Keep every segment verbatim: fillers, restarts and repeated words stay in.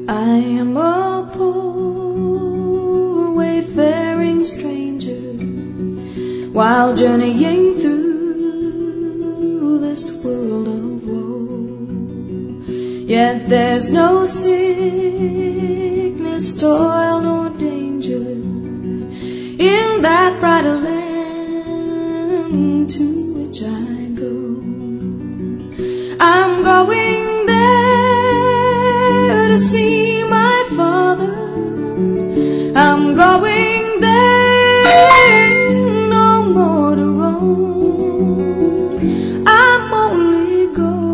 I am a poor wayfaring stranger, while journeying through this world of woe. Yet there's no sickness, toil, nor danger in that brighter land to which I go. I'm going there to see my Father. I'm going there, no more to roam. I'm only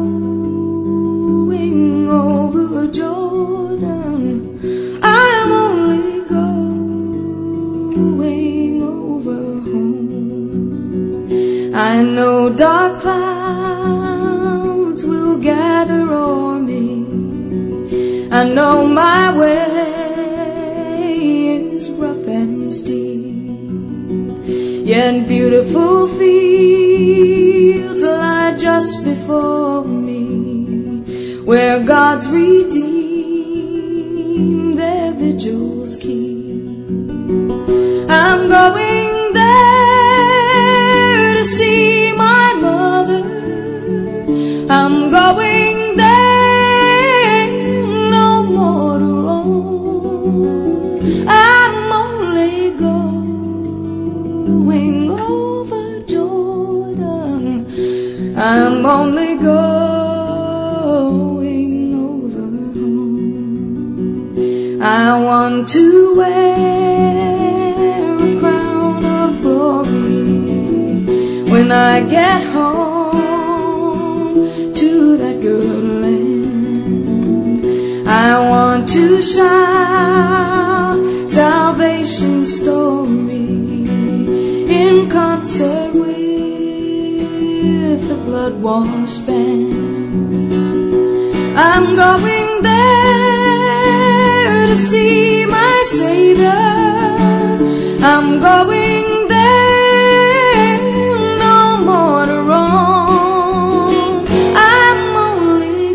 going over Jordan. I'm only going over home. I know dark clouds will gather o'er me. I know my way is rough and steep, yet beautiful fields lie just before me, where God's redeemed their vigils keep. I'm going there to see my mother. I'm going there, no more to roam. I'm only going over Jordan. I'm only going over home. I want to wear a crown of glory when I get home to that good land. I want to shout salvation's story in concert with the blood-washed band. I'm going there to see my Savior. I'm going there, no more to roam. I'm only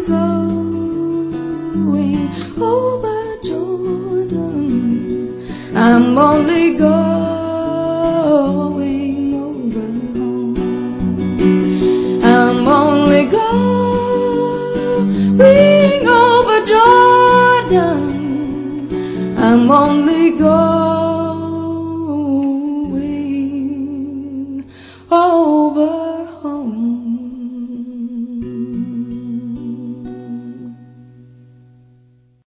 going over Jordan. I'm only going over home. I'm only going over Jordan. I'm only going